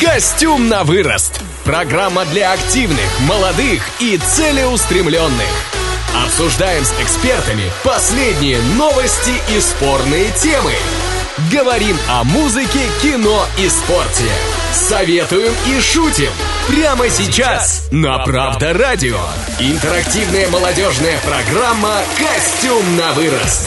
Костюм на вырост. Программа для активных, молодых и целеустремленных. Обсуждаем с экспертами последние новости и спорные темы. Говорим о музыке, кино и спорте. Советуем и шутим. Прямо сейчас на Правда Радио. Интерактивная молодежная программа «Костюм на вырост».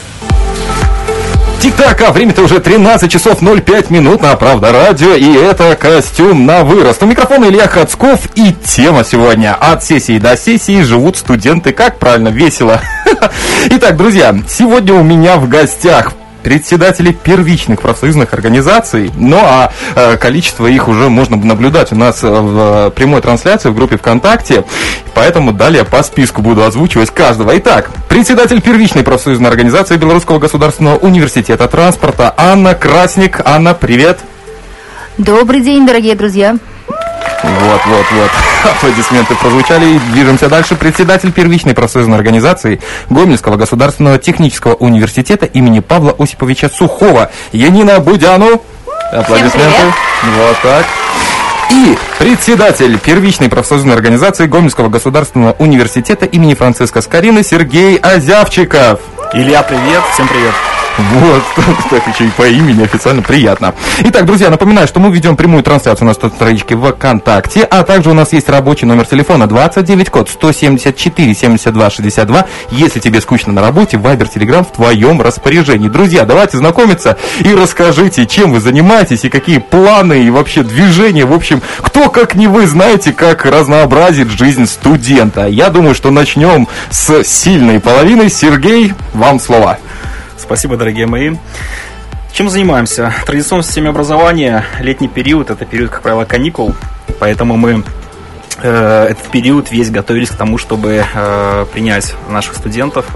Тик-так, а время-то уже 13 часов 05 минут на Правда Радио, и это «Костюм на вырост». У микрофона Илья Хацков, и тема сегодня: от сессии до сессии живут студенты. Как правильно, весело. Итак, друзья, сегодня у меня в гостях председатели первичных профсоюзных организаций, ну а количество их уже можно наблюдать у нас в прямой трансляции в группе ВКонтакте, поэтому далее по списку буду озвучивать каждого. Итак, председатель первичной профсоюзной организации Белорусского государственного университета транспорта Анна Красник. Анна, привет! Добрый день, дорогие друзья! Вот. Аплодисменты прозвучали, и движемся дальше. Председатель первичной профсоюзной организации Гомельского государственного технического университета имени Павла Осиповича Сухого Янина Будяну. Аплодисменты. Вот так. И председатель первичной профсоюзной организации Гомельского государственного университета имени Франциска Скорины Сергей Озявчиков. Илья, привет, всем привет. Вот, так еще и по имени официально приятно. Итак, друзья, напоминаю, что мы ведем прямую трансляцию на страничке ВКонтакте, а также у нас есть рабочий номер телефона 29 код 174 72 62. Если тебе скучно на работе, Вайбер, Телеграм в твоем распоряжении. Друзья, давайте знакомиться и расскажите, чем вы занимаетесь и какие планы и вообще движения. В общем, кто, как не вы, знаете, как разнообразит жизнь студента. Я думаю, что начнем с сильной половины. Сергей, вам слово. Спасибо, дорогие мои. Чем занимаемся? Традиционно в системе образования летний период – это период, как правило, каникул, поэтому мы этот период весь готовились к тому, чтобы принять наших студентов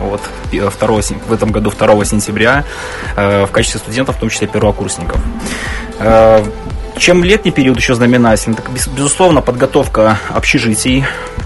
в этом году 2 сентября в качестве студентов, в том числе первокурсников. Чем летний период еще знаменателен? Это, безусловно, подготовка общежитий.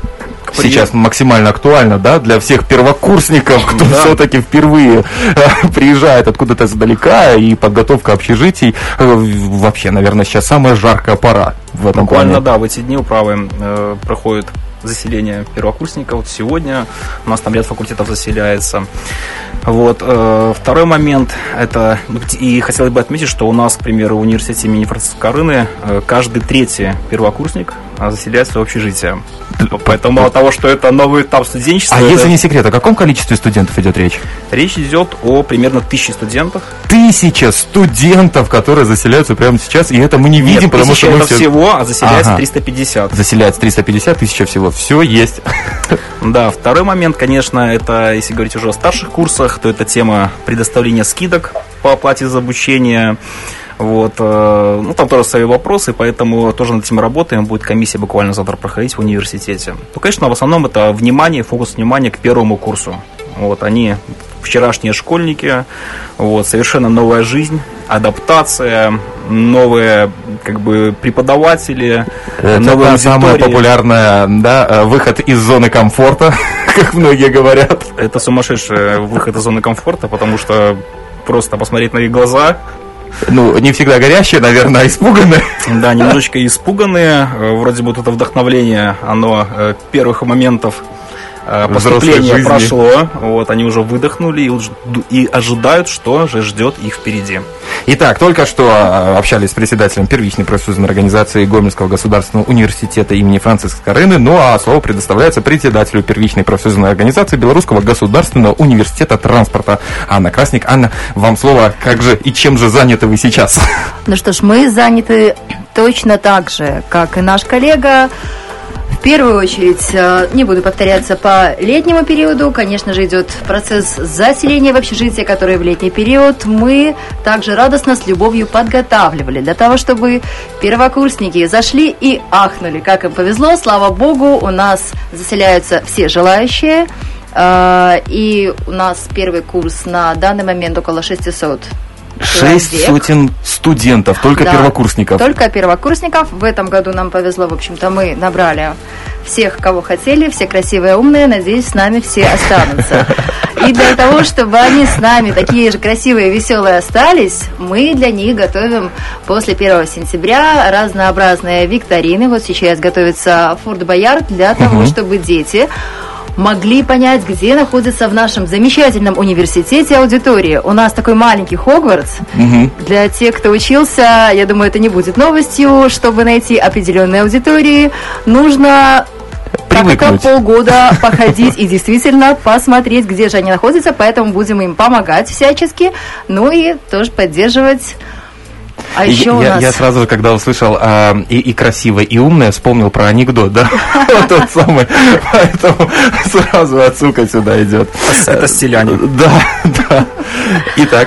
Сейчас максимально актуально, да, для всех первокурсников, кто все-таки впервые приезжает откуда-то издалека, и подготовка общежитий вообще, наверное, сейчас самая жаркая пора в этом плане. Буквально, да, в эти дни, управы проходит заселение первокурсников. Вот сегодня у нас там ряд факультетов заселяется. Вот. Второй момент, это, и хотелось бы отметить, что у нас, к примеру, в университете имени Франциска Скорины каждый третий первокурсник заселяется в общежитие. Поэтому мало того, что это новый этап студенчества... А если не секрет, о каком количестве студентов идет речь? Речь идет о примерно 1000 студентах. 1000 студентов, которые заселяются прямо сейчас, и это мы не видим, потому что мы это всего, а заселяется 350. Заселяется 350, 1000 всего. Все есть. Да, второй момент, конечно, это, если говорить уже о старших курсах, то это тема предоставления скидок по оплате за обучение. Вот, там тоже свои вопросы, поэтому тоже над этим работаем. Будет комиссия буквально завтра проходить в университете. Ну, конечно, в основном это внимание, фокус внимания к первому курсу. Вот, они вчерашние школьники, вот, совершенно новая жизнь, адаптация, новые преподаватели, новые аудитории. Самое популярное, да, выход из зоны комфорта, как многие говорят. Это сумасшедший выход из зоны комфорта, потому что просто посмотреть на их глаза. Ну, не всегда горящие, наверное, а испуганные. Да, немножечко испуганные. Вроде бы это вдохновление, оно первых моментов поступления прошло. Вот, они уже выдохнули и ожидают, что же ждет их впереди. Итак, только что общались с председателем первичной профсоюзной организации Гомельского государственного университета имени Франциска Скорины. Ну а слово предоставляется председателю первичной профсоюзной организации Белорусского государственного университета транспорта Анна Красник. Анна, вам слово. Как же и чем же заняты вы сейчас? Ну что ж, мы заняты точно так же, как и наш коллега. В первую очередь, не буду повторяться, по летнему периоду, конечно же, идет процесс заселения в общежитие, который в летний период мы также радостно, с любовью подготавливали для того, чтобы первокурсники зашли и ахнули, как им повезло. Слава богу, у нас заселяются все желающие, и у нас первый курс на данный момент около 600 600 студентов, только первокурсников. Только первокурсников. В этом году нам повезло, в общем-то, мы набрали всех, кого хотели, все красивые, умные, надеюсь, с нами все останутся. И для того, чтобы они с нами такие же красивые и веселые остались, мы для них готовим после 1 сентября разнообразные викторины. Вот сейчас готовится Форт Боярд для того, чтобы дети могли понять, где находится в нашем замечательном университете аудитория. У нас такой маленький Хогвартс. Для тех, кто учился, я думаю, это не будет новостью. Чтобы найти определенные аудитории, нужно как-то полгода походить и действительно посмотреть, где же они находятся. Поэтому будем им помогать всячески, ну и тоже поддерживать. А еще я сразу же, когда услышал и красивое, и умное, вспомнил про анекдот, да? Вот тот самый. Поэтому сразу отсылка сюда идет. Это селяне. Да. Итак.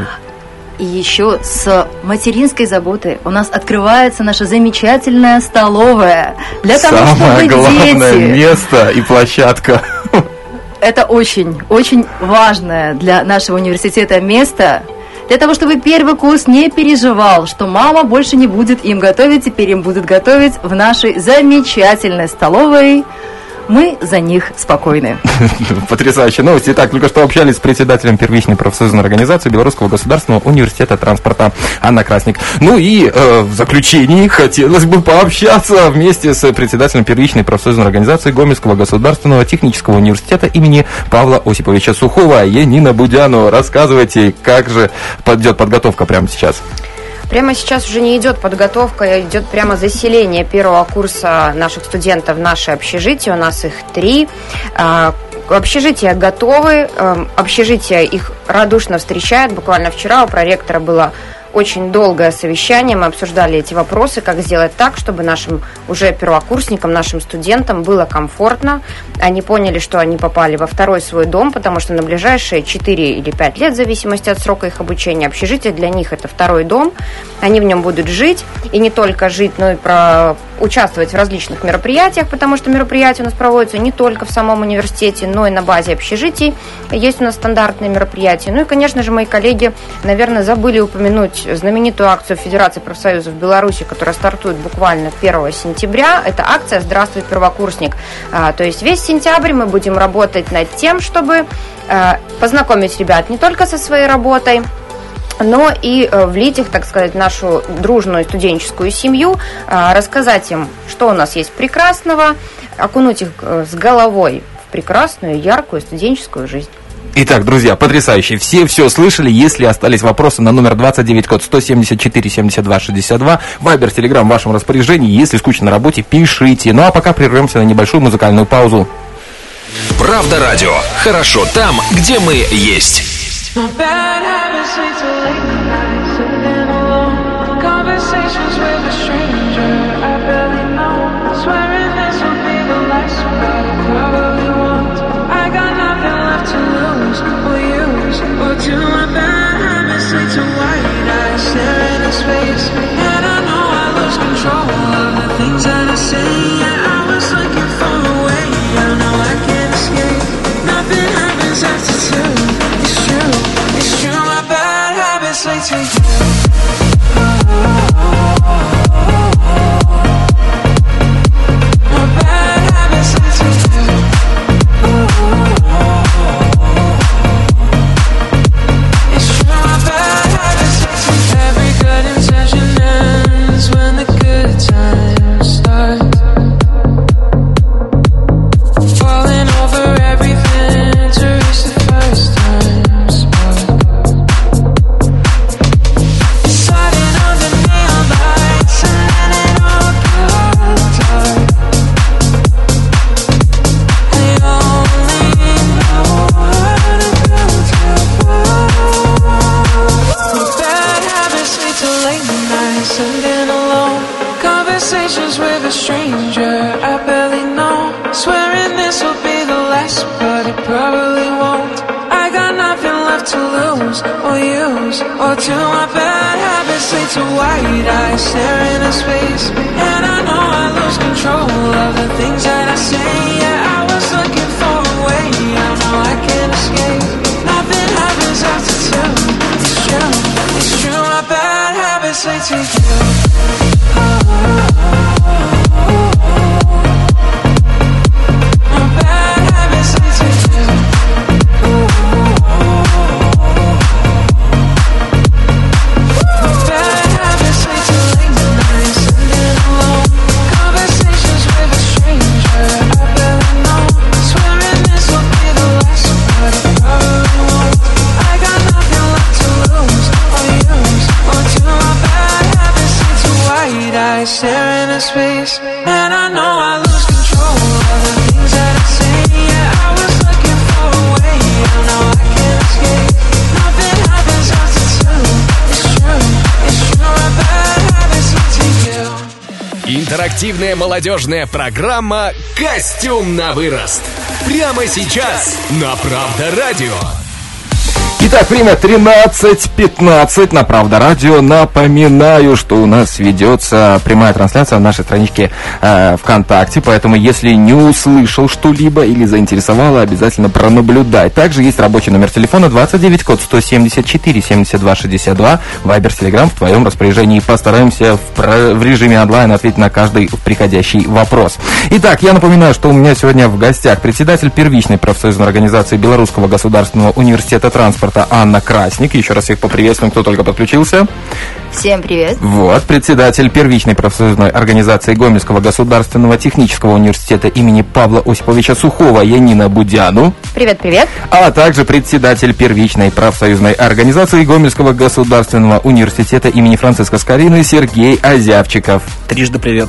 И еще с материнской заботой у нас открывается наша замечательная столовая. Для того, самое чтобы главное дети... место и площадка. Это очень, очень важное для нашего университета место. Для того, чтобы первый курс не переживал, что мама больше не будет им готовить, теперь им будут готовить в нашей замечательной столовой. Мы за них спокойны. Потрясающая новость. Итак, только что общались с председателем первичной профсоюзной организации Белорусского государственного университета транспорта Анна Красник. Ну и в заключении хотелось бы пообщаться вместе с председателем первичной профсоюзной организации Гомельского государственного технического университета имени Павла Осиповича Сухова. Енина Будяну, рассказывайте, как же идет подготовка прямо сейчас? Прямо сейчас уже не идет подготовка, идет прямо заселение первого курса наших студентов в наше общежитие. У нас их 3. Общежития готовы, общежитие их радушно встречает. Буквально вчера у проректора было очень долгое совещание, мы обсуждали эти вопросы, как сделать так, чтобы нашим уже первокурсникам, нашим студентам было комфортно. Они поняли, что они попали во второй свой дом, потому что на ближайшие 4 или 5 лет, в зависимости от срока их обучения, общежитие для них это второй дом. Они в нем будут жить, и не только жить, но и участвовать в различных мероприятиях, потому что мероприятия у нас проводятся не только в самом университете, но и на базе общежитий. Есть у нас стандартные мероприятия. Ну и, конечно же, мои коллеги, наверное, забыли упомянуть знаменитую акцию Федерации профсоюзов Беларуси, которая стартует буквально 1 сентября. Это акция «Здравствуй, первокурсник». То есть весь сентябрь мы будем работать над тем, чтобы познакомить ребят не только со своей работой, но и влить их, так сказать, в нашу дружную студенческую семью, рассказать им, что у нас есть прекрасного, окунуть их с головой в прекрасную, яркую студенческую жизнь. Итак, друзья, потрясающе. Все слышали. Если остались вопросы, на номер 29, код 174 72 62. Вайбер, Телеграм в вашем распоряжении. Если скучно на работе, пишите. Ну а пока прервемся на небольшую музыкальную паузу. Правда радио. Хорошо там, где мы есть. stare into space. Man, I know I lose control of the things that I say. Yeah, I was looking for a way. I know I can't escape. Nothing happens after two. It's true, our bad habits lead to you. Интерактивная молодежная программа «Костюм на вырост». Прямо сейчас на Правда Радио. Итак, время 13:15 на Правда Радио. Напоминаю, что у нас ведется прямая трансляция в нашей страничке ВКонтакте, поэтому если не услышал что-либо или заинтересовало, обязательно пронаблюдай. Также есть рабочий номер телефона 29, код 174 72 62. Вайбер, Телеграм в твоем распоряжении. Постараемся в режиме онлайн ответить на каждый приходящий вопрос. Итак, я напоминаю, что у меня сегодня в гостях председатель первичной профсоюзной организации Белорусского государственного университета транспорта Анна Красник. Еще раз всех поприветствуем, кто только подключился. Всем привет. Вот, председатель первичной профсоюзной организации Гомельского государственного технического университета имени Павла Осиповича Сухова Янина Будяну. Привет, привет. А также председатель первичной профсоюзной организации Гомельского государственного университета имени Франциска Скорины Сергей Озявчиков. Трижды привет.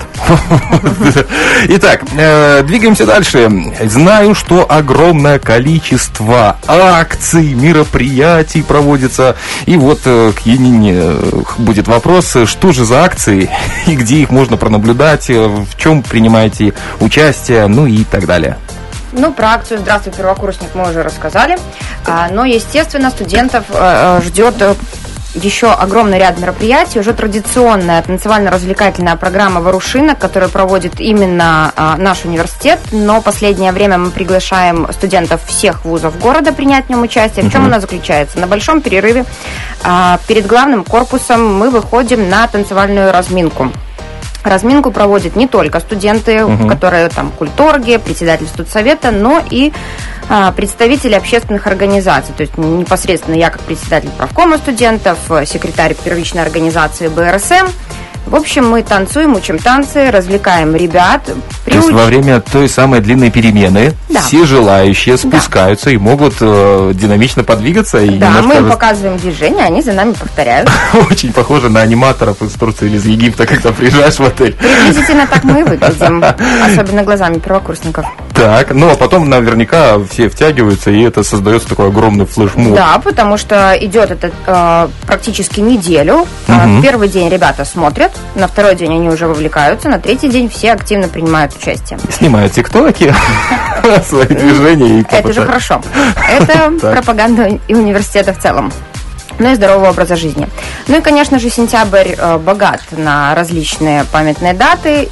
Итак, двигаемся дальше. Знаю, что огромное количество акций, мероприятий проводится. И вот к Янине будет вопрос, что же за акции и где их можно пронаблюдать, в чем принимаете участие, ну и так далее. Ну, про акцию «Здравствуй, первокурсник» мы уже рассказали. Но, естественно, студентов ждет еще огромный ряд мероприятий. Уже традиционная танцевально-развлекательная программа «Ворушинок», которую проводит именно наш университет. Но последнее время мы приглашаем студентов всех вузов города принять в нем участие. В чем она заключается? На большом перерыве перед главным корпусом мы выходим на танцевальную разминку. Разминку проводят не только студенты, которые там культорги, председатель студсовета, но и представители общественных организаций. То есть непосредственно я как председатель правкома студентов, секретарь первичной организации БРСМ. В общем, мы танцуем, учим танцы, развлекаем ребят. То есть во время той самой длинной перемены все желающие спускаются и могут динамично подвигаться. И мы им показываем движение, они за нами повторяют. Очень похоже на аниматоров из Турции или из Египта, когда приезжаешь в отель. Приблизительно так мы и выглядим, особенно глазами первокурсников. Так, ну а потом наверняка все втягиваются, и это создается такой огромный флешмоб. Да, потому что идет это практически неделю. В первый день ребята смотрят, на второй день они уже вовлекаются, на третий день все активно принимают участие. Снимают тиктоки, свои движения. Это же хорошо. Это пропаганда и университета в целом. Ну и здорового образа жизни. Ну и, конечно же, сентябрь богат на различные памятные даты.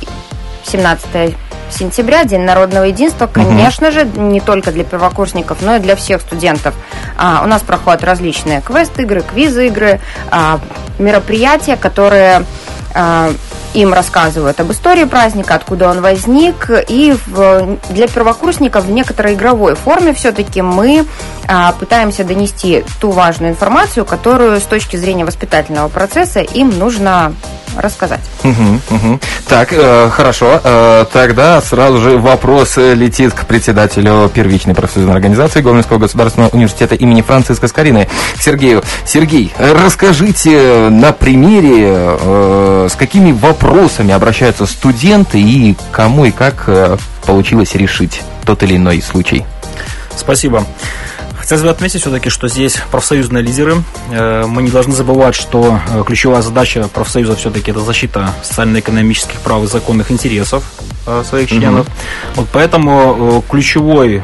17 сентября, День народного единства, конечно же, не только для первокурсников, но и для всех студентов. У нас проходят различные квест-игры, квиз-игры, мероприятия, которые им рассказывают об истории праздника, откуда он возник. И для первокурсников в некоторой игровой форме все-таки мы пытаемся донести ту важную информацию, которую с точки зрения воспитательного процесса им нужно рассказать. Так, хорошо. Тогда сразу же вопрос летит к председателю первичной профсоюзной организации Гомельского государственного университета имени Франциска Скорины Сергею. Сергей, расскажите на примере, с какими вопросами обращаются студенты и кому и как получилось решить тот или иной случай. Спасибо. Хотелось бы отметить все-таки, что здесь профсоюзные лидеры. Мы не должны забывать, что ключевая задача профсоюза все-таки это защита социально-экономических прав и законных интересов своих членов. Вот поэтому ключевое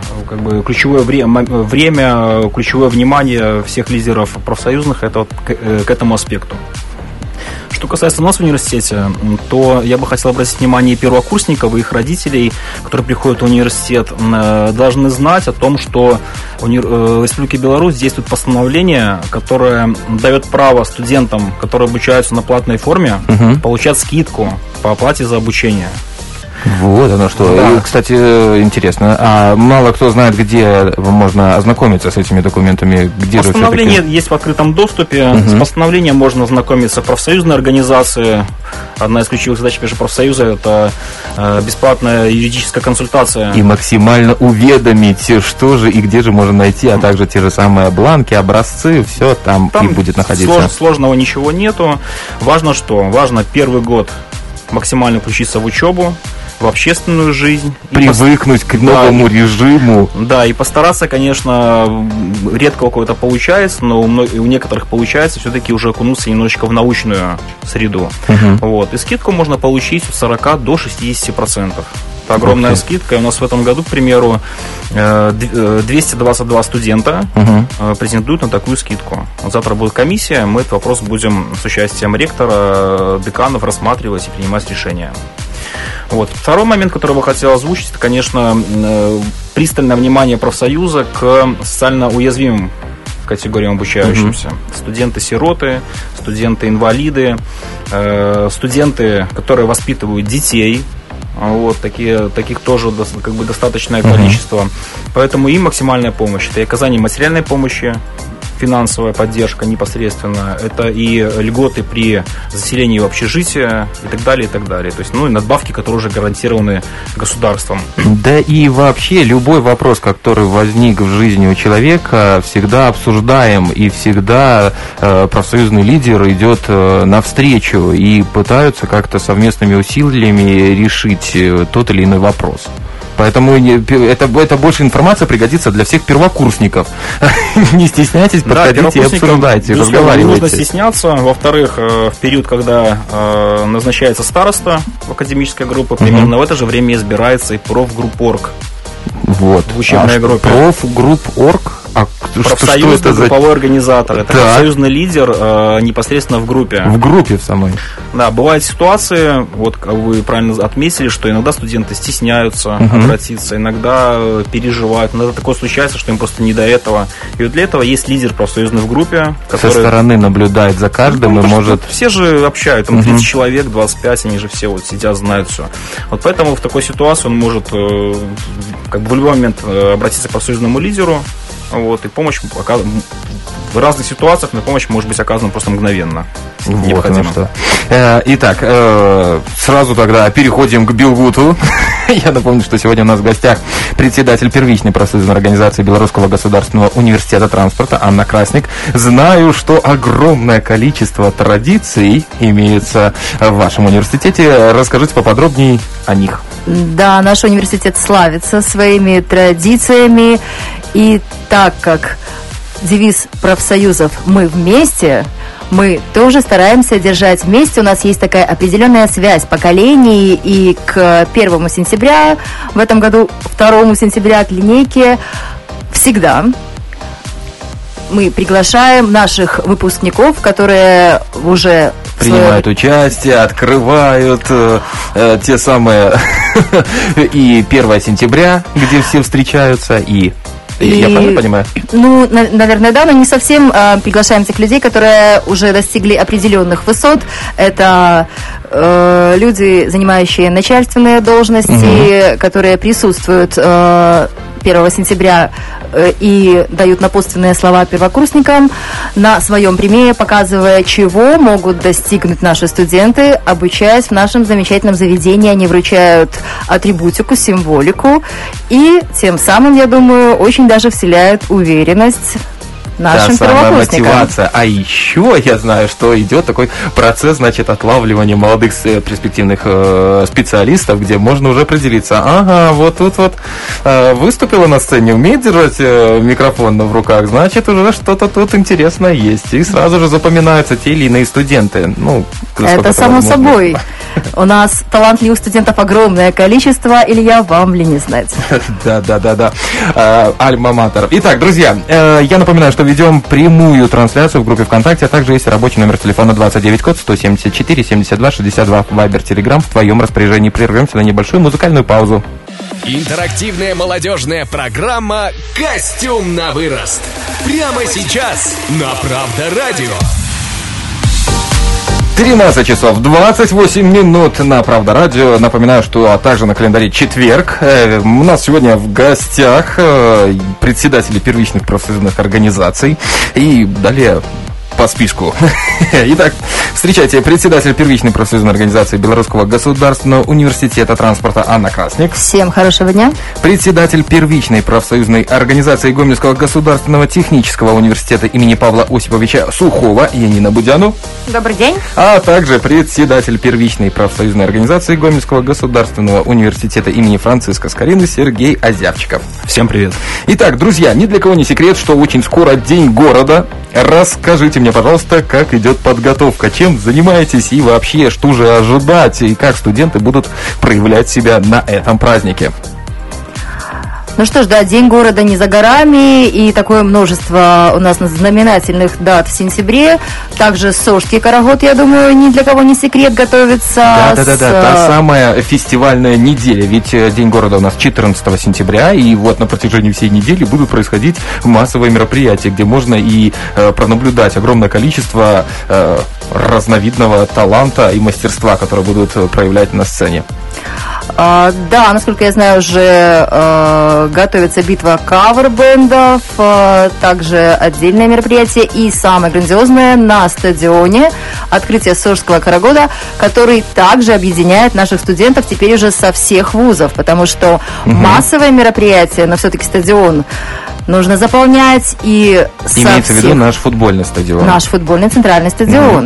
время, ключевое внимание всех лидеров профсоюзных это вот к этому аспекту. Что касается нас в университете, то я бы хотел обратить внимание первокурсников и их родителей, которые приходят в университет, должны знать о том, что в Республике Беларусь действует постановление, которое дает право студентам, которые обучаются на платной форме, получать скидку по оплате за обучение. Вот оно что. Да. И, кстати, интересно. А мало кто знает, где можно ознакомиться с этими документами. Где постановление есть в открытом доступе. С постановлением можно ознакомиться в профсоюзной организации. Одна из ключевых задач профсоюза – это бесплатная юридическая консультация. И максимально уведомить, что же и где же можно найти, а также те же самые бланки, образцы, все там и будет находиться. Сложного ничего нету. Важно что? Важно первый год максимально включиться в учебу, в общественную жизнь. Привыкнуть к новому режиму. Да, и постараться, конечно, редко у кого-то получается, но у некоторых получается все-таки уже окунуться немножечко в научную среду. Вот. И скидку можно получить от 40 до 60%. Это огромная скидка. И у нас в этом году, к примеру, 222 студента претендуют на такую скидку. Вот завтра будет комиссия, мы этот вопрос будем с участием ректора, деканов рассматривать и принимать решения. Вот. Второй момент, который я хотел озвучить, это, конечно, пристальное внимание профсоюза к социально уязвимым категориям обучающимся. Студенты-сироты, студенты-инвалиды, студенты, которые воспитывают детей. Вот, таких тоже как бы достаточное количество. Поэтому им максимальная помощь. Это и оказание материальной помощи, финансовая поддержка непосредственно, это и льготы при заселении в общежитие и так далее, и так далее. То есть, ну, и надбавки, которые уже гарантированы государством. Да и вообще любой вопрос, который возник в жизни у человека, всегда обсуждаем, и всегда профсоюзный лидер идет навстречу и пытаются как-то совместными усилиями решить тот или иной вопрос. Поэтому это больше информация пригодится для всех первокурсников. Не стесняйтесь, подходите и обсуждайте, разговаривайте. Не нужно стесняться. Во-вторых, в период, когда назначается староста в академической группе, примерно в это же время избирается и профгруппорг. Вот. В учебной группе. Профгруппорг? Профсоюзный групповой организатор. Это профсоюзный лидер непосредственно в группе. В группе в самой. Да, бывают ситуации, вот как вы правильно отметили, что иногда студенты стесняются обратиться, иногда переживают, иногда такое случается, что им просто не до этого. И вот для этого есть лидер профсоюзный в группе, который... Со стороны наблюдает за каждым и может... Все же общают, там 30 человек, 25, они же все вот сидят, знают все. Вот поэтому в такой ситуации он может как бы в любой момент обратиться к профсоюзному лидеру, вот, и помощь в разных ситуациях, но помощь может быть оказана просто мгновенно. Вот оно что. Итак, сразу тогда переходим к Белгуту. Я напомню, что сегодня у нас в гостях председатель первичной профсоюзной организации Белорусского государственного университета транспорта Анна Красник. Знаю, что огромное количество традиций имеется в вашем университете. Расскажите поподробнее о них. Да, наш университет славится своими традициями. И так как девиз профсоюзов «Мы вместе», мы тоже стараемся держать вместе. У нас есть такая определенная связь поколений. И к 1 сентября, в этом году 2 сентября к линейке всегда мы приглашаем наших выпускников, которые уже принимают участие, открывают те самые и 1 сентября, где все встречаются, и я правильно понимаю? Ну, наверное, да, но не совсем. Приглашаем тех людей, которые уже достигли определенных высот. Это люди, занимающие начальственные должности, которые присутствуют 1 сентября и дают напутственные слова первокурсникам на своем примере, показывая, чего могут достигнуть наши студенты, обучаясь в нашем замечательном заведении. Они вручают атрибутику, символику и тем самым, я думаю, очень даже вселяют уверенность нашим первокурсникам. Мотивация. А еще я знаю, что идет такой процесс, значит, отлавливания молодых перспективных специалистов, где можно уже определиться. Ага, вот тут вот выступила на сцене, умеет держать микрофон в руках, значит, уже что-то тут интересное есть. И сразу же запоминаются те или иные студенты. Ну, это само собой. У нас талантливых студентов огромное количество, Илья, вам ли не знать? Да. Альма-матер. Итак, друзья, я напоминаю, что ведем прямую трансляцию в группе ВКонтакте, а также есть рабочий номер телефона 29 код 174 72 62 Вайбер, Телеграм в твоем распоряжении. Прервемся на небольшую музыкальную паузу. Интерактивная молодежная программа «Костюм на вырост». Прямо сейчас на Правда Радио. 13 часов 28 минут на Правда Радио. Напоминаю, что также на календаре четверг. У нас сегодня в гостях председатели первичных профсоюзных организаций. И далее по списку. Итак, встречайте, председатель первичной профсоюзной организации Белорусского государственного университета транспорта Анна Красник. Всем хорошего дня. Председатель первичной профсоюзной организации Гомельского государственного технического университета имени Павла Осиповича Сухова Янина Будяну. Добрый день. А также председатель первичной профсоюзной организации Гомельского государственного университета имени Франциска Скорины Сергей Озявчиков. Всем привет. Итак, друзья, ни для кого не секрет, что очень скоро День города. Расскажите мне, пожалуйста, как идет подготовка, чем занимаетесь и вообще, что же ожидать, и как студенты будут проявлять себя на этом празднике. Ну что ж, да, День города не за горами, и такое множество у нас знаменательных дат в сентябре. Также Сожский Карагод, я думаю, ни для кого не секрет, готовится. Да, та самая фестивальная неделя, ведь День города у нас 14 сентября, и вот на протяжении всей недели будут происходить массовые мероприятия, где можно и пронаблюдать огромное количество разновидного таланта и мастерства, которые будут проявлять на сцене. Да, насколько я знаю, уже готовится битва кавер-бендов, также отдельное мероприятие и самое грандиозное на стадионе открытие Сожского Карагода, который также объединяет наших студентов теперь уже со всех вузов, потому что массовое мероприятие, но все-таки стадион нужно заполнять и имеется в виду наш футбольный стадион. Наш футбольный центральный стадион.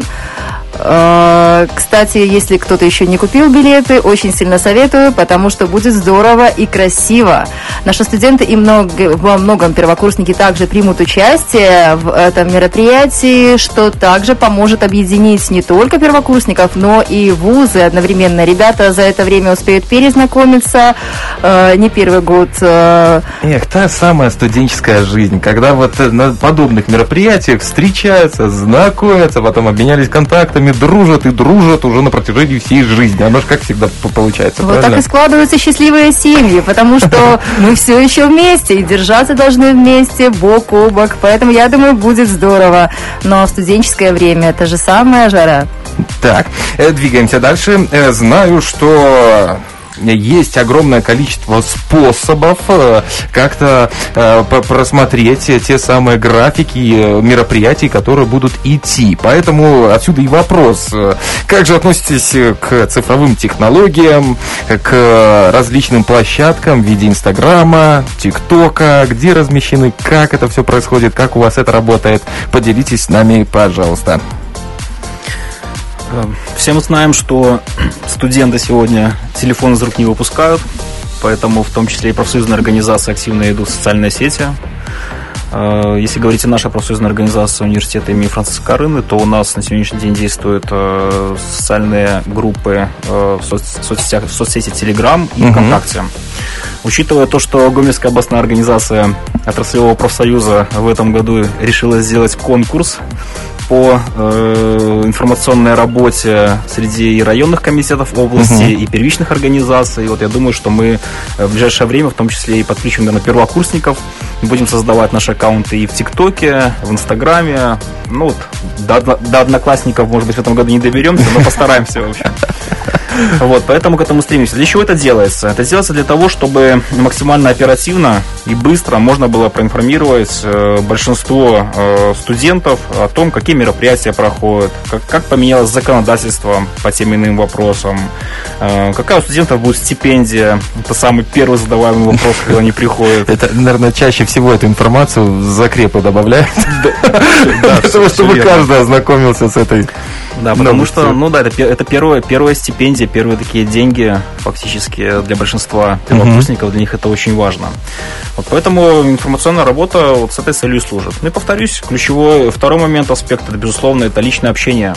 Кстати, если кто-то еще не купил билеты, очень сильно советую, потому что будет здорово и красиво. Наши студенты и во многом первокурсники также примут участие в этом мероприятии, что также поможет объединить не только первокурсников, но и вузы одновременно. Ребята за это время успеют перезнакомиться, не первый год. Эх, та самая студенческая жизнь, когда вот на подобных мероприятиях встречаются, знакомятся, потом обменялись контактами, дружат уже на протяжении всей жизни. Оно же как всегда получается, вот правильно? Так и складываются счастливые семьи, потому что мы все еще вместе и держаться должны вместе, бок о бок. Поэтому, я думаю, будет здорово. Но в студенческое время это же самая жара. Так, двигаемся дальше. Знаю, что есть огромное количество способов как-то просмотреть те самые графики мероприятий, которые будут идти. Поэтому отсюда и вопрос. Как же относитесь к цифровым технологиям, к различным площадкам в виде Инстаграма, ТикТока, где размещены, как это все происходит, как у вас это работает? Поделитесь с нами, пожалуйста. Все мы знаем, что студенты сегодня телефон из рук не выпускают, поэтому в том числе и профсоюзные организации активно идут в социальные сети. Если говорить о нашей профсоюзной организации университета имени Франциска Скорины, то у нас на сегодняшний день действуют социальные группы в соцсети Telegram и ВКонтакте. Учитывая то, что Гомельская областная организация отраслевого профсоюза в этом году решила сделать конкурс по информационной работе среди и районных комитетов области, и первичных организаций. Вот я думаю, что мы в ближайшее время, в том числе и подключим, наверное, первокурсников, будем создавать наши аккаунты и в ТикТоке, в Инстаграме. Ну вот, до одноклассников, может быть, в этом году не доберемся, но постараемся, в общем. Вот, поэтому к этому стремимся. Для чего это делается? Это делается для того, чтобы максимально оперативно и быстро можно было проинформировать большинство студентов о том, какие мероприятия проходят, как поменялось законодательство по тем или иным вопросам, какая у студентов будет стипендия. Это самый первый задаваемый вопрос, когда они приходят. Это, наверное, чаще всего эту информацию в закрепы добавляют, чтобы каждый ознакомился с этой. Да, потому что, это первая стипендия, первые такие деньги фактически для большинства первокурсников, для них это очень важно. Вот поэтому информационная работа вот с этой целью служит. Ну и повторюсь, ключевой второй момент, аспект, это, безусловно, это личное общение.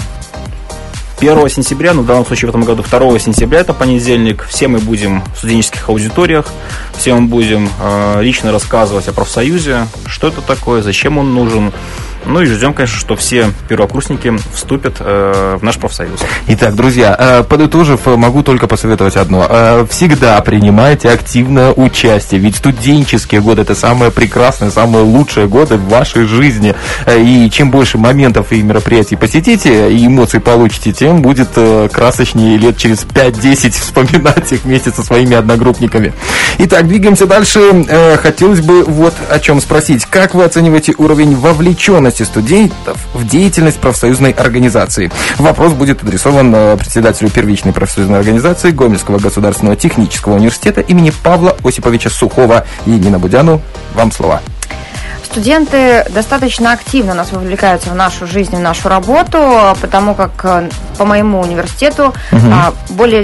1 сентября, в данном случае в этом году 2 сентября, это понедельник, все мы будем в студенческих аудиториях, все мы будем лично рассказывать о профсоюзе, что это такое, зачем он нужен. Ну и ждем, конечно, что все первокурсники вступят в наш профсоюз. Итак, друзья, подытожив, могу только посоветовать одно. Всегда принимайте активное участие, ведь студенческие годы – это самые прекрасные, самые лучшие годы в вашей жизни. И чем больше моментов и мероприятий посетите, и эмоций получите, тем будет красочнее лет через 5-10 вспоминать их вместе со своими одногруппниками. Итак, двигаемся дальше. Хотелось бы вот о чем спросить. Как вы оцениваете уровень вовлеченности вовлеченности студентов в деятельность профсоюзной организации. Вопрос будет адресован председателю первичной профсоюзной организации Гомельского государственного технического университета имени Павла Осиповича Сухова. Нина Будяну, вам слово. Студенты достаточно активно у нас вовлекаются в нашу жизнь, в нашу работу, потому как по моему университету более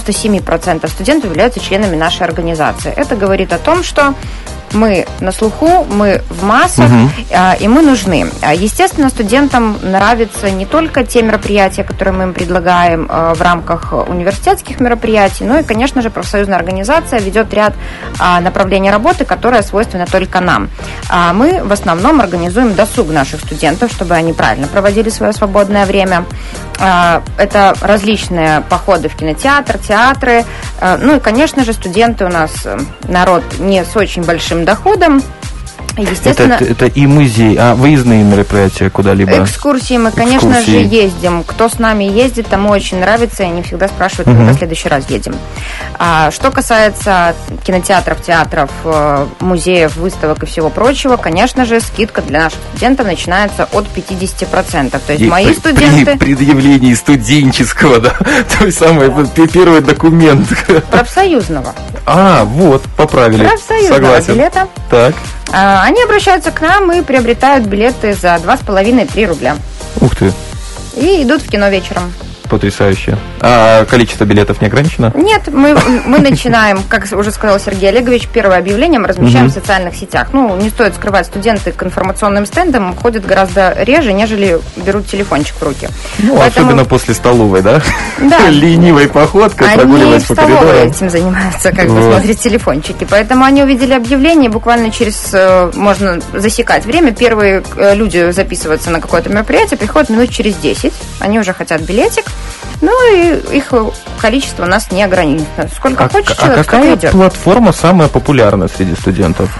97% студентов являются членами нашей организации. Это говорит о том, что мы на слуху, мы в массах, и мы нужны. Естественно, студентам нравятся не только те мероприятия, которые мы им предлагаем в рамках университетских мероприятий, но и, конечно же, профсоюзная организация ведет ряд направлений работы, которые свойственны только нам. Мы в основном организуем досуг наших студентов, чтобы они правильно проводили свое свободное время. Это различные походы в кинотеатр, театры. Ну и, конечно же, студенты у нас народ не с очень большим доходом. Естественно, это и музей, а выездные мероприятия куда-либо? Экскурсии мы, конечно же, ездим. Кто с нами ездит, тому очень нравится, и они всегда спрашивают, когда в следующий раз едем. Что касается кинотеатров, театров, музеев, выставок и всего прочего, конечно же, скидка для наших студентов начинается от 50%. То есть мои студенты... При предъявлении студенческого, да, то есть самый первый документ. Профсоюзного. Вот, поправили. Профсоюзного билета. Так. Они обращаются к нам и приобретают билеты за 2,5-3 рубля. Ух ты. И идут в кино вечером. Потрясающе. А количество билетов не ограничено? Нет, мы начинаем, как уже сказал Сергей Олегович, первое объявление мы размещаем в социальных сетях. Ну, не стоит скрывать, студенты к информационным стендам ходят гораздо реже, нежели берут телефончик в руки. Ну, поэтому... особенно после столовой, да? Да. Ленивой походкой прогуливаясь по коридорам. Они в столовой этим занимаются, как бы смотрят телефончики. Поэтому они увидели объявление, буквально можно засекать время. Первые люди записываются на какое-то мероприятие, приходят минут через 10. Они уже хотят билетик. Ну и их количество у нас не ограничено. Сколько хочешь человек, какая идет. Платформа самая популярная среди студентов?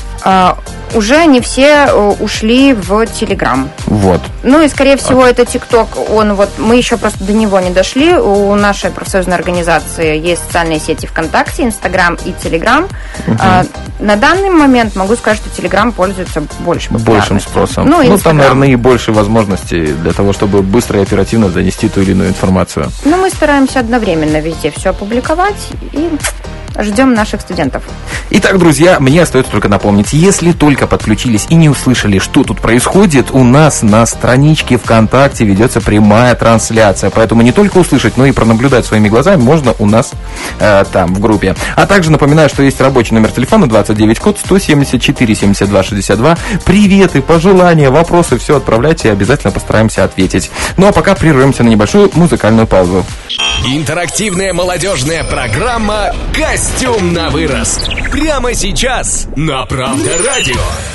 Уже не все ушли в Telegram. Вот. Ну и, скорее всего, это TikTok. Мы еще просто до него не дошли. У нашей профсоюзной организации есть социальные сети ВКонтакте, Инстаграм и Телеграм. На данный момент могу сказать, что Телеграм пользуется большим спросом. Ну, там, наверное, и больше возможностей для того, чтобы быстро и оперативно донести ту или иную информацию. Ну, мы стараемся одновременно везде все опубликовать и ждем наших студентов. Итак, друзья, мне остается только напомнить, если только подключились и не услышали, что тут происходит, у нас на страничке ВКонтакте ведется прямая трансляция, поэтому не только услышать, но и пронаблюдать своими глазами можно у нас там, в группе. А также напоминаю, что есть рабочий номер телефона 29 код 174 72 62. Приветы, пожелания, вопросы, все отправляйте, и обязательно постараемся ответить. Ну а пока прервемся на небольшую музыкальную паузу. Интерактивная молодежная программа «Костюм на вырост». Прямо сейчас на Правда Радио.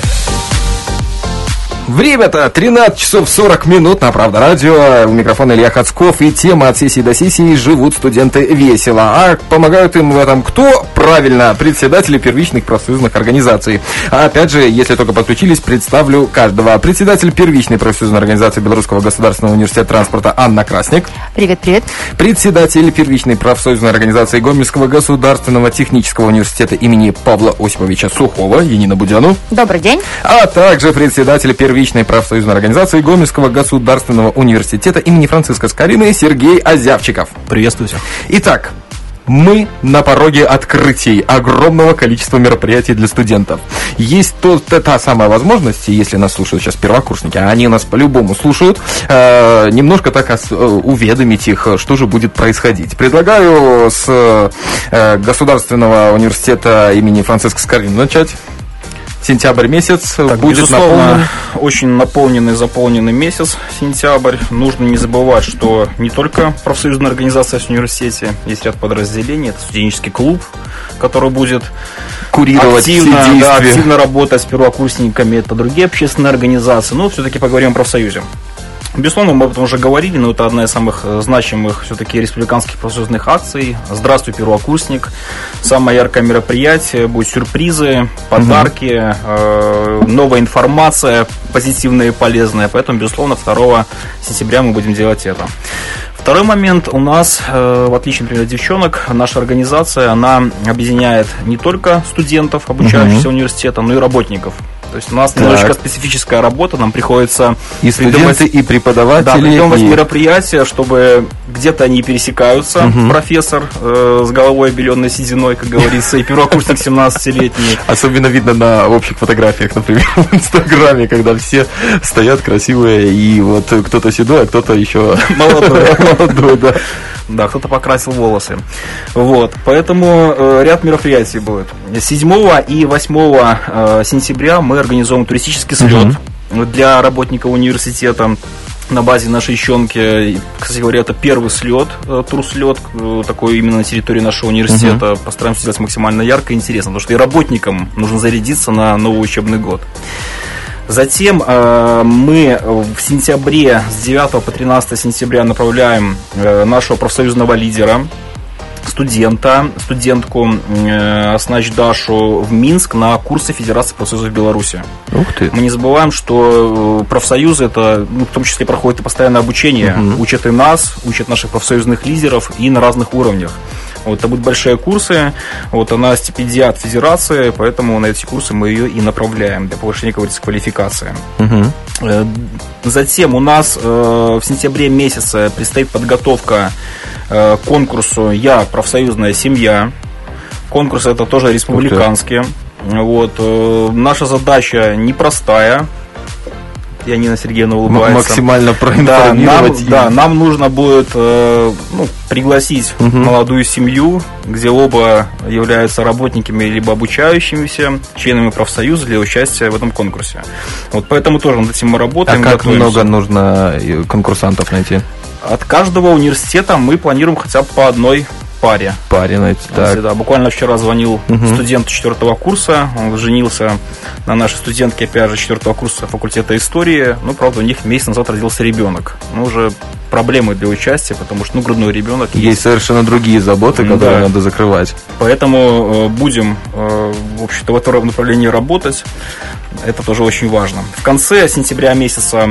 Время-то 13 часов 40 минут на Правда Радио. У микрофона Илья Хацков. И тема «От сессии до сессии живут студенты весело». А помогают им в этом кто? Правильно, председатели первичных профсоюзных организаций. А опять же, если только подключились, представлю каждого. Председатель первичной профсоюзной организации Белорусского государственного университета транспорта Анна Красник. Привет, привет. Председатель первичной профсоюзной организации Гомельского государственного технического университета имени Павла Осиповича Сухова Нина Будяну. Добрый день. А также председатель первичной профсоюзной организации Гомельского государственного университета имени Франциска Скорины Сергей Озявчиков. Приветствую всех. Итак, мы на пороге открытий огромного количества мероприятий для студентов. Есть та самая возможность, если нас слушают сейчас первокурсники, а они нас по-любому слушают, немножко так уведомить их, что же будет происходить. Предлагаю с Государственного университета имени Франциска Скорины начать. Сентябрь месяц так, будет безусловно, очень наполненный, заполненный месяц сентябрь. Нужно не забывать, что не только профсоюзная организация в университете, есть ряд подразделений, это студенческий клуб, который будет курировать активно работать с первокурсниками, это другие общественные организации, но все-таки поговорим о профсоюзе. Безусловно, мы об этом уже говорили, но это одна из самых значимых все-таки республиканских профсоюзных акций. Здравствуй, первокурсник. Самое яркое мероприятие, будут сюрпризы, подарки, новая информация, позитивная и полезная. Поэтому, безусловно, 2 сентября мы будем делать это. Второй момент. У нас, в отличие, например, от девчонок, наша организация, она объединяет не только студентов, обучающихся университета, но и работников. То есть у нас немножечко специфическая работа, нам приходится И студенты, и преподаватели. придумывать и... мероприятия, чтобы где-то они пересекаются, профессор с головой обеленной сединой, как говорится, и первокурсник 17-летний. Особенно видно на общих фотографиях, например, в Инстаграме, когда все стоят красивые, и вот кто-то седой, а кто-то еще молодой, да. Да, кто-то покрасил волосы. Вот, поэтому ряд мероприятий будет. 7 и 8 сентября мы организуем туристический слет для работников университета на базе нашей щенки. Кстати говоря, это первый слет, турслет, такой именно на территории нашего университета. Постараемся сделать максимально ярко и интересно, потому что и работникам нужно зарядиться на новый учебный год. Затем мы в сентябре, с 9 по 13 сентября направляем нашего профсоюзного лидера, студентку Аснач Дашу в Минск на курсы Федерации профсоюзов Беларуси. Ух ты. Мы не забываем, что профсоюзы это, в том числе, проходит и постоянное обучение. Учат и нас, учат наших профсоюзных лидеров и на разных уровнях. Вот, это будут большие курсы. Вот, она стипендиат Федерации, поэтому на эти курсы мы ее и направляем для повышения, как говорится, квалификации. Затем у нас в сентябре месяце предстоит подготовка к конкурсу «Я профсоюзная семья». Конкурс это тоже республиканский. Вот, наша задача непростая. Янина Сергеевна улыбается. Максимально проинформировать. Нам нужно будет пригласить молодую семью, где оба являются работниками либо обучающимися, членами профсоюза для участия в этом конкурсе. Вот поэтому тоже над этим мы работаем. А как много нужно конкурсантов найти? От каждого университета мы планируем хотя бы по одной паре найти. Да, буквально вчера звонил студент 4-го курса, он женился на нашей студентке, опять же, 4-го курса факультета истории. Ну, правда, у них месяц назад родился ребенок. Ну, уже проблемы для участия, потому что, грудной ребенок есть совершенно другие заботы, которые надо закрывать. Поэтому будем, в общем-то, в этом направлении работать. Это тоже очень важно. В конце сентября месяца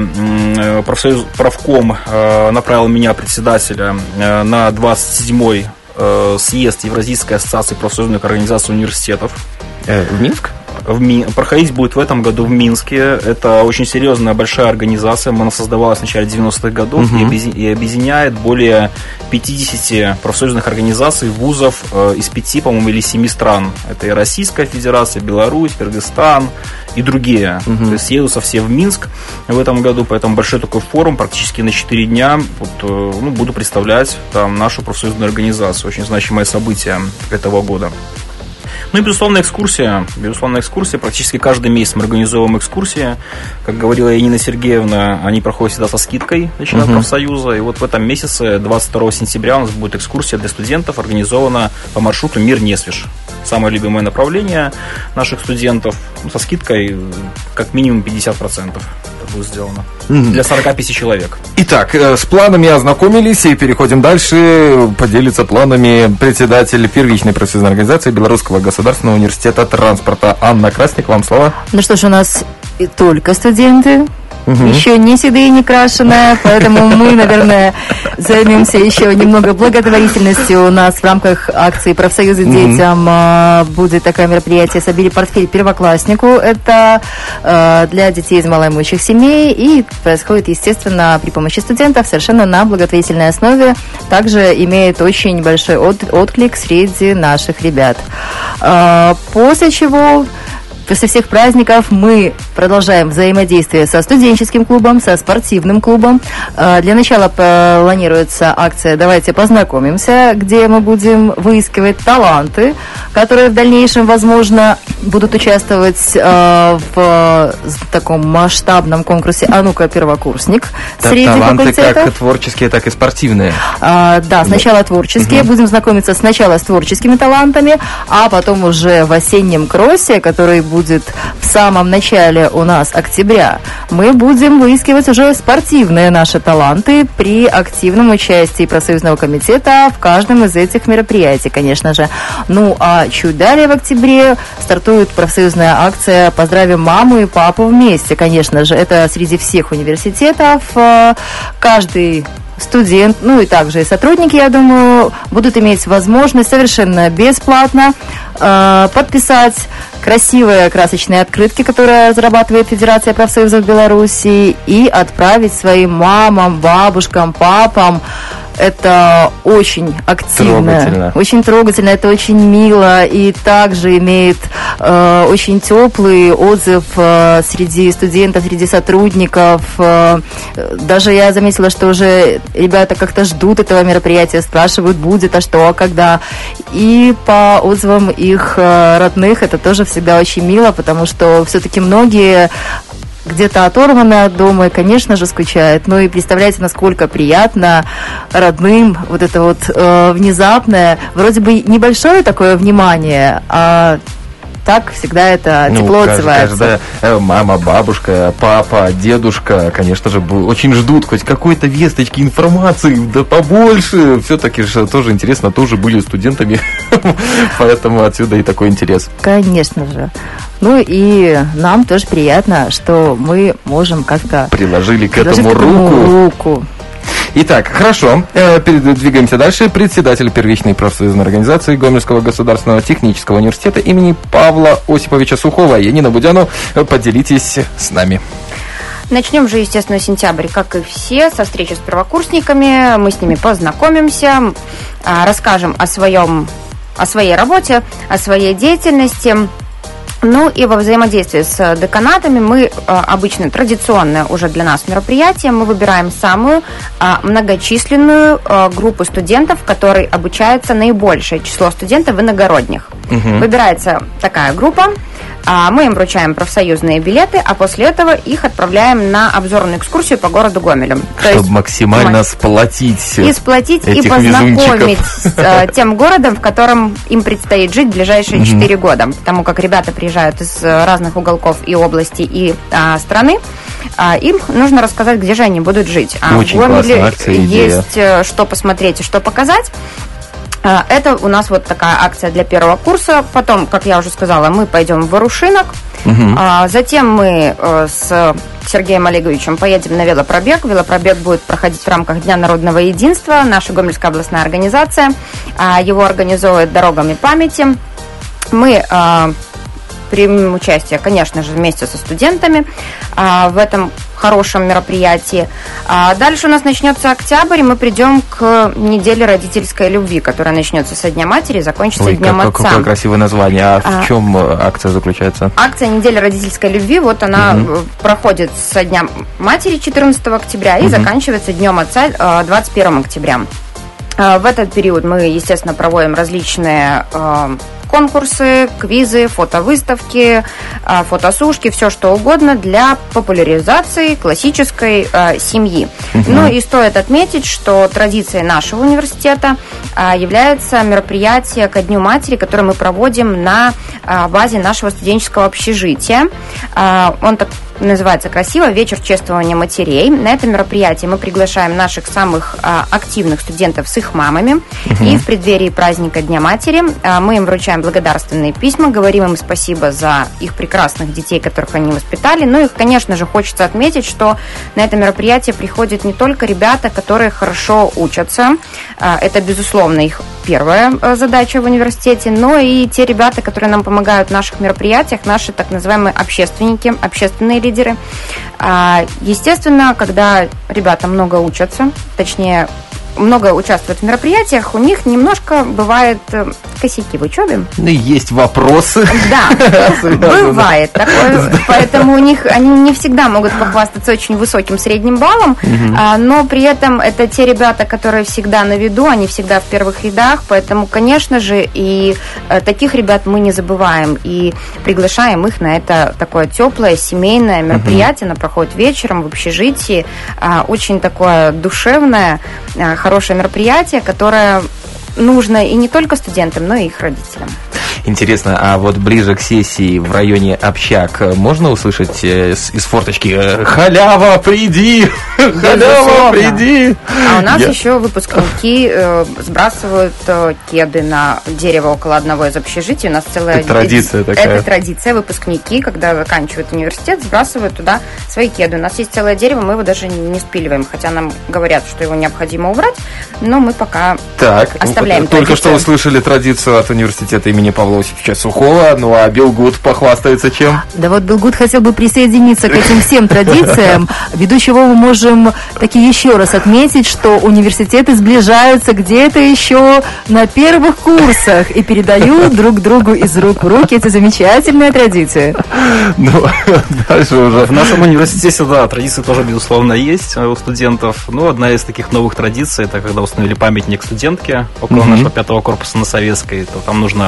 правком направил меня, председателя, на 27-й съезд Евразийской ассоциации профсоюзных организаций университетов. В Минск? Проходить будет в этом году в Минске. Это очень серьезная, большая организация. Она создавалась в начале 90-х годов и объединяет более 50 профсоюзных организаций, вузов из 5, по-моему, или 7 стран. Это и Российская Федерация, Беларусь, Кыргызстан и другие. То есть съедутся все в Минск в этом году, поэтому большой такой форум, практически на 4 дня. Вот, буду представлять там нашу профсоюзную организацию. Очень значимое событие этого года. Ну и, безусловно, экскурсия. Практически каждый месяц мы организовываем экскурсии. Как говорила Янина Сергеевна, они проходят всегда со скидкой для членов профсоюза. И вот в этом месяце, 22 сентября, у нас будет экскурсия для студентов, организована по маршруту «Мир-Несвиж». Самое любимое направление наших студентов. Со скидкой как минимум 50% это будет сделано. Для 45 человек. Итак, с планами ознакомились и переходим дальше. Поделится планами председатель первичной профсоюзной организации Белорусского государственного университета транспорта Анна Красник. Вам слово. Ну что ж, у нас и только студенты. Еще не седые, не крашеные, поэтому мы, наверное, займемся еще немного благотворительностью. У нас в рамках акции «Профсоюзы детям» будет такое мероприятие «Собери портфель первокласснику». Это для детей из малоимущих семей и происходит, естественно, при помощи студентов совершенно на благотворительной основе. Также имеет очень большой отклик среди наших ребят. После чего... После всех праздников мы продолжаем взаимодействие со студенческим клубом, со спортивным клубом. Для начала планируется акция «Давайте познакомимся», где мы будем выискивать таланты, которые в дальнейшем, возможно, будут участвовать в таком масштабном конкурсе «А ну-ка, первокурсник» среди факультетов. Таланты как творческие, так и спортивные. Да, сначала творческие. Будем знакомиться сначала с творческими талантами, а потом уже в осеннем кроссе, который будет в самом начале у нас октября, мы будем выискивать уже спортивные наши таланты при активном участии профсоюзного комитета в каждом из этих мероприятий, конечно же. Ну, а чуть далее в октябре стартует профсоюзная акция «Поздравим маму и папу вместе», конечно же. Это среди всех университетов. Каждый студент, ну и также и сотрудники, я думаю, будут иметь возможность совершенно бесплатно подписать красивые красочные открытки, которые разрабатывает Федерация профсоюзов Беларуси, и отправить своим мамам, бабушкам, папам. Это очень активно, очень трогательно, это очень мило, и также имеет очень теплый отзыв среди студентов, среди сотрудников. Даже я заметила, что уже ребята как-то ждут этого мероприятия, спрашивают, будет, а что, а когда. И по отзывам их родных это тоже всегда очень мило, потому что все-таки многие где-то оторваны от дома и, конечно же, скучают. Ну и представляете, насколько приятно родным вот это вот внезапное, вроде бы небольшое такое внимание, а так всегда это тепло отзывается. Каждая мама, бабушка, папа, дедушка, конечно же, очень ждут хоть какой-то весточки, информации, да побольше. Все-таки же тоже интересно, тоже были студентами, поэтому отсюда и такой интерес. Конечно же. Ну и нам тоже приятно, что мы можем как-то приложили к этому руку. Итак, хорошо, двигаемся дальше. Председатель первичной профсоюзной организации Гомельского государственного технического университета имени Павла Осиповича Сухова. Янина Будяну, поделитесь с нами. Начнем же, естественно, сентябрь, как и все, со встречи с первокурсниками. Мы с ними познакомимся, расскажем о своей работе, о своей деятельности. Ну и во взаимодействии с деканатами мы обычно традиционное уже для нас мероприятие. Мы выбираем самую многочисленную группу студентов, в которой обучается наибольшее число студентов иногородних. Выбирается такая группа. Мы им вручаем профсоюзные билеты, а после этого их отправляем на обзорную экскурсию по городу Гомелю. Чтобы максимально сплотить и познакомить с тем городом, в котором им предстоит жить в ближайшие 4 года. Потому как ребята приезжают из разных уголков и областей, и страны. Им нужно рассказать, где же они будут жить. Очень в Гомеле акция, есть что посмотреть и что показать. Это у нас вот такая акция для первого курса. Потом, как я уже сказала, мы пойдем в Ворушинок. Затем мы с Сергеем Олеговичем поедем на велопробег. Велопробег будет проходить в рамках Дня народного единства. Наша Гомельская областная организация его организует «Дорогами памяти». Мы примем участие, конечно же, вместе со студентами в этом хорошем мероприятии. Дальше у нас начнется октябрь, и мы придем к неделе родительской любви, которая начнется со Дня матери и закончится Днем Отца. Какое красивое название. А в чем акция заключается? Акция «Неделя родительской любви», вот она проходит со Дня матери 14 октября и заканчивается Днем Отца 21 октября. В этот период мы, естественно, проводим различные конкурсы, квизы, фотовыставки, фотосушки, все что угодно для популяризации классической семьи. Ну и стоит отметить, что традицией нашего университета является мероприятие ко Дню матери, которое мы проводим на базе нашего студенческого общежития. Он так называется красиво «Вечер чествования матерей». На это мероприятие мы приглашаем наших самых активных студентов с их мамами. И в преддверии праздника Дня матери мы им вручаем благодарственные письма, говорим им спасибо за их прекрасных детей, которых они воспитали. Ну и, конечно же, хочется отметить, что на это мероприятие приходят не только ребята, которые хорошо учатся. Это, безусловно, их первая задача в университете, но и те ребята, которые нам помогают в наших мероприятиях, наши так называемые общественники, общественные лидеры. Естественно, когда ребята много учатся, точнее, много участвуют в мероприятиях, у них немножко бывает косяки в учебе. Ну, есть вопросы. Да, бывает такое. Поэтому у них они не всегда могут похвастаться очень высоким средним баллом, но при этом это те ребята, которые всегда на виду, они всегда в первых рядах, поэтому, конечно же, и таких ребят мы не забываем и приглашаем их на это такое теплое семейное мероприятие. Оно проходит вечером в общежитии. Очень такое душевное, хорошее мероприятие, которое нужно и не только студентам, но и их родителям. Интересно, а вот ближе к сессии в районе общак можно услышать из форточки «Халява, приди! Халява, приди!» А у нас еще выпускники сбрасывают кеды на дерево около одного из общежитий. У нас целая традиция такая. Это традиция. Выпускники, когда заканчивают университет, сбрасывают туда свои кеды. У нас есть целое дерево, мы его даже не спиливаем, хотя нам говорят, что его необходимо убрать, но мы пока оставляем Только традицию. что услышали традицию от университета имени Павла Осиповича Сухого, ну а Билгуд похвастается чем? Да вот Билгуд хотел бы присоединиться к этим всем традициям, ввиду чего мы можем таки еще раз отметить, что университеты сближаются где-то еще на первых курсах и передают друг другу из рук в руки эти замечательные традиции. Ну, дальше уже. В нашем университете, да, традиции тоже, безусловно, есть у студентов. Ну, одна из таких новых традиций, это когда установили памятник студентке около нашего 5-го корпуса на Советской, то там нужно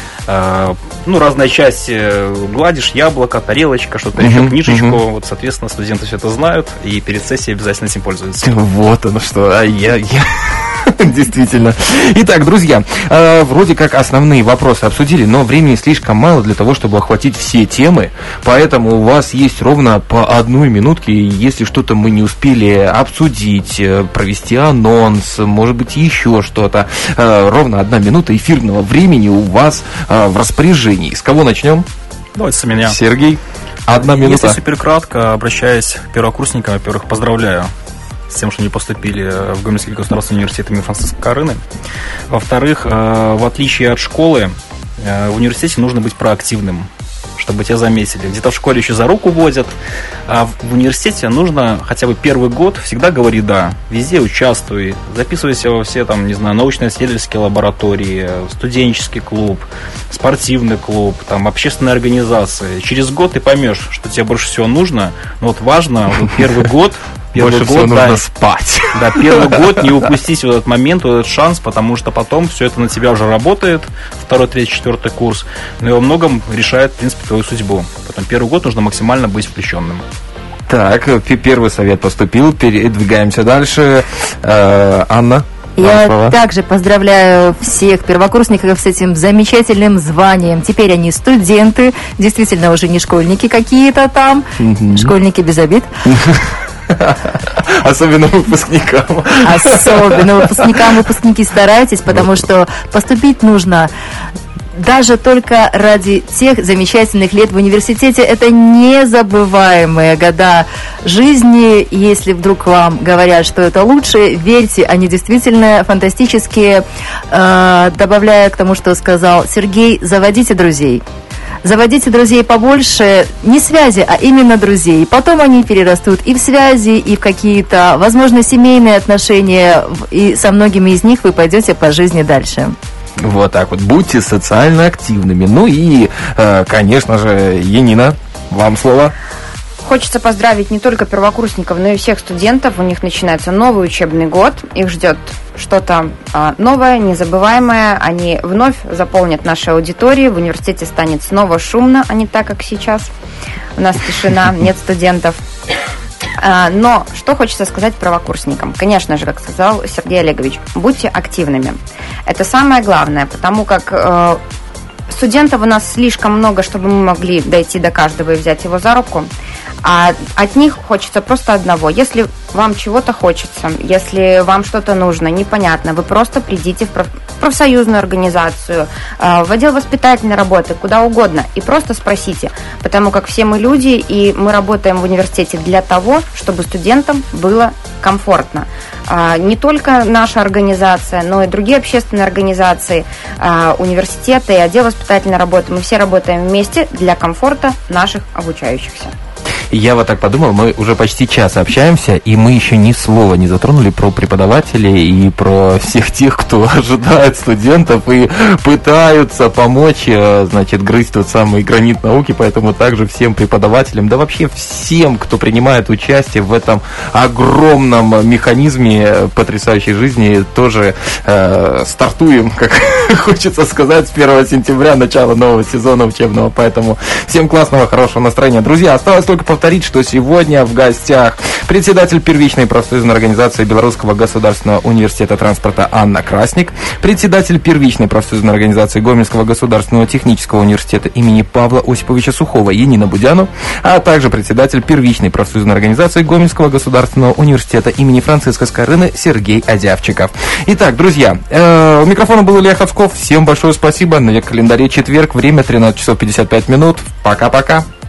разные части, гладишь, яблоко, тарелочка, что-то еще, книжечку. Вот, соответственно, студенты все это знают и перед сессией обязательно этим пользуются. Вот оно что, действительно. Итак, друзья, вроде как основные вопросы обсудили, но времени слишком мало для того, чтобы охватить все темы, поэтому у вас есть ровно по 1 минутке, если что-то мы не успели обсудить, провести анонс, может быть, еще что-то, ровно 1 минута эфирного времени у вас в распоряжении. С кого начнем? Давайте с меня. Сергей, 1 минута. Если супер кратко, обращаясь к первокурсникам, во-первых, поздравляю с тем, что они поступили в Гомельский государственный университет имени Франциска Карыны. Во-вторых, в отличие от школы, в университете нужно быть проактивным, чтобы тебя заметили. Где-то в школе еще за руку водят, а в университете нужно хотя бы первый год всегда говори «да». Везде участвуй, записывайся во все, там, не знаю, научно-исследовательские лаборатории, студенческий клуб, спортивный клуб, там, общественные организации. Через год ты поймешь, что тебе больше всего нужно. Но вот важно, вот первый год Больше всего нужно спать. Да, первый год не упустить вот этот момент, вот этот шанс, потому что потом все это на тебя уже работает, 2-й, 3-й, 4-й курс, но и во многом решает, в принципе, твою судьбу. Поэтому первый год нужно максимально быть включенным. Так, первый совет поступил, передвигаемся дальше. Анна? Я также поздравляю всех первокурсников с этим замечательным званием. Теперь они студенты, действительно уже не школьники какие-то там, школьники без обид. Особенно выпускникам. Особенно выпускникам. Выпускники, старайтесь, потому что поступить нужно даже только ради тех замечательных лет в университете. Это незабываемые года жизни. Если вдруг вам говорят, что это лучше, верьте, они действительно фантастические. Добавляя к тому, что сказал Сергей, заводите друзей. Заводите друзей побольше, не связи, а именно друзей. Потом они перерастут и в связи, и в какие-то, возможно, семейные отношения, и со многими из них вы пойдете по жизни дальше. Вот так вот. Будьте социально активными. Ну и, конечно же, Янина, вам слово. Хочется поздравить не только первокурсников, но и всех студентов. У них начинается новый учебный год. Их ждет что-то новое, незабываемое. Они вновь заполнят наши аудитории. В университете станет снова шумно, а не так, как сейчас. У нас тишина, нет студентов. Но что хочется сказать первокурсникам? Конечно же, как сказал Сергей Олегович, будьте активными. Это самое главное, потому как студентов у нас слишком много, чтобы мы могли дойти до каждого и взять его за руку. А от них хочется просто одного. Если вам чего-то хочется, если вам что-то нужно, непонятно, вы просто придите в профсоюзную организацию, в отдел воспитательной работы, куда угодно, и просто спросите. Потому как все мы люди, и мы работаем в университете для того, чтобы студентам было комфортно. Не только наша организация, но и другие общественные организации, университеты и отдел воспитательной работы. Мы все работаем вместе для комфорта наших обучающихся. Я вот так подумал, мы уже почти час общаемся, и мы еще ни слова не затронули про преподавателей и про всех тех, кто ожидает студентов и пытаются помочь, значит, грызть тот самый гранит науки, поэтому также всем преподавателям, да вообще всем, кто принимает участие в этом огромном механизме потрясающей жизни, тоже стартуем, как хочется сказать, с 1 сентября, начало нового сезона учебного, поэтому всем классного, хорошего настроения. Друзья, осталось только повторить, что сегодня в гостях председатель первичной профсоюзной организации Белорусского государственного университета транспорта Анна Красник, председатель первичной профсоюзной организации Гомельского государственного технического университета имени Павла Осиповича Сухова Янина Будяну, а также председатель первичной профсоюзной организации Гомельского государственного университета имени Франциска Скорыны Сергей Одявчиков. Итак, друзья, у микрофона был Илья Хацков. Всем большое спасибо. На календаре четверг, время 13 часов 55 минут. Пока-пока.